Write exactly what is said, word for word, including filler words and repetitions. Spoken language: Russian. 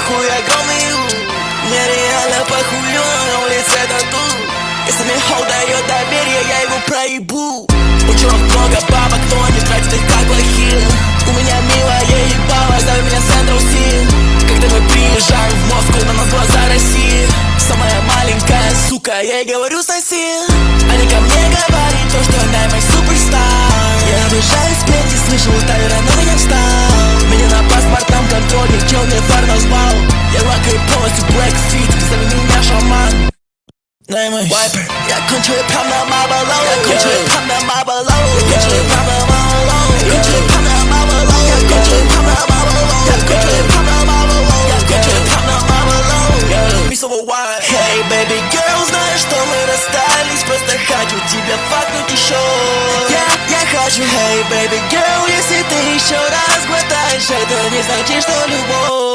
похуй огромный у. Мне реально похуй, на улице тату. Если мне хоу дает доверие, я его проебу. У чувак много бабок, но они тратят их как плохие. У меня милая ебала, зови меня Сэндру Си. Когда мы приезжаем в Москву, на нас глаза России. Самая маленькая сука, я ей говорю соси. Они ко мне говорят то, что она мой суперстар. Я обижаюсь, сплетни слышал, Тайлера на меня встал. Меня на паспортном контроле черный фар назвал. Я лакаю полностью Black Feet, зови меня шаман. Дай мой вайпер. Я кончу и прям на мабалоу. Я кончу и прям на мабалоу. Я кончу и прям на мабалоу. Я кончу и прям на мабалоу. Я кончу и прям на мабалоу. Я кончу и прям на мабалоу. Я кончу и прям на мабалоу. Мисовый вайн. Hey baby girl, знаешь, что мы расстались. Просто хочу тебя факнуть еще. Я, я хочу. Hey baby girl, если ты еще раз глотаешь, это не значит, что любовь.